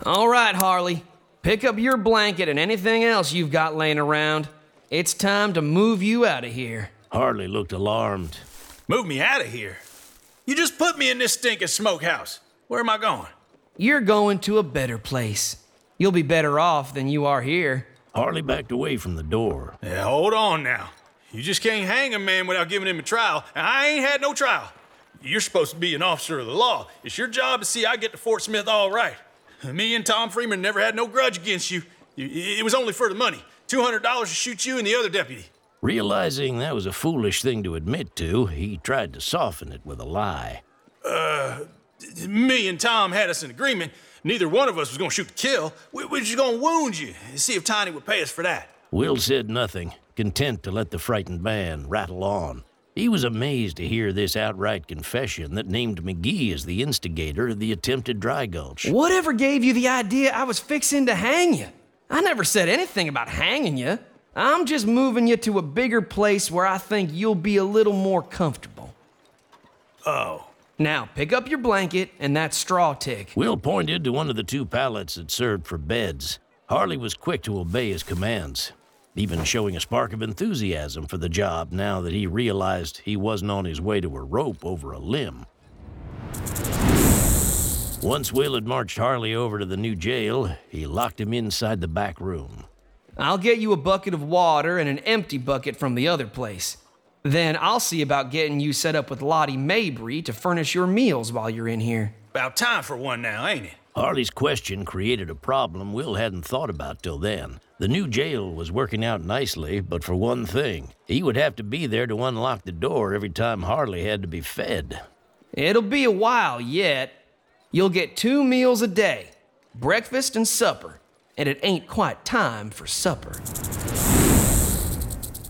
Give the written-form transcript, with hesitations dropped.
All right, Harley. Pick up your blanket and anything else you've got laying around. It's time to move you out of here. Harley looked alarmed. Move me out of here? You just put me in this stinking smokehouse. Where am I going? You're going to a better place. You'll be better off than you are here. Harley backed away from the door. Yeah, hold on now. You just can't hang a man without giving him a trial, and I ain't had no trial. You're supposed to be an officer of the law. It's your job to see I get to Fort Smith all right. Me and Tom Freeman never had no grudge against you. It was only for the money. $200 to shoot you and the other deputy. Realizing that was a foolish thing to admit to, he tried to soften it with a lie. Me and Tom had us an agreement. Neither one of us was gonna shoot to kill. We were just gonna wound you and see if Tiny would pay us for that. Will said nothing, content to let the frightened man rattle on. He was amazed to hear this outright confession that named McGee as the instigator of the attempted dry gulch. Whatever gave you the idea I was fixing to hang you? I never said anything about hanging you. I'm just moving you to a bigger place where I think you'll be a little more comfortable. Oh. Now, pick up your blanket and that straw tick. Will pointed to one of the two pallets that served for beds. Harley was quick to obey his commands, even showing a spark of enthusiasm for the job now that he realized he wasn't on his way to a rope over a limb. Once Will had marched Harley over to the new jail, he locked him inside the back room. I'll get you a bucket of water and an empty bucket from the other place. Then I'll see about getting you set up with Lottie Mabry to furnish your meals while you're in here. About time for one now, ain't it? Harley's question created a problem Will hadn't thought about till then. The new jail was working out nicely, but for one thing, he would have to be there to unlock the door every time Harley had to be fed. It'll be a while yet. You'll get 2 meals a day, breakfast and supper, and it ain't quite time for supper.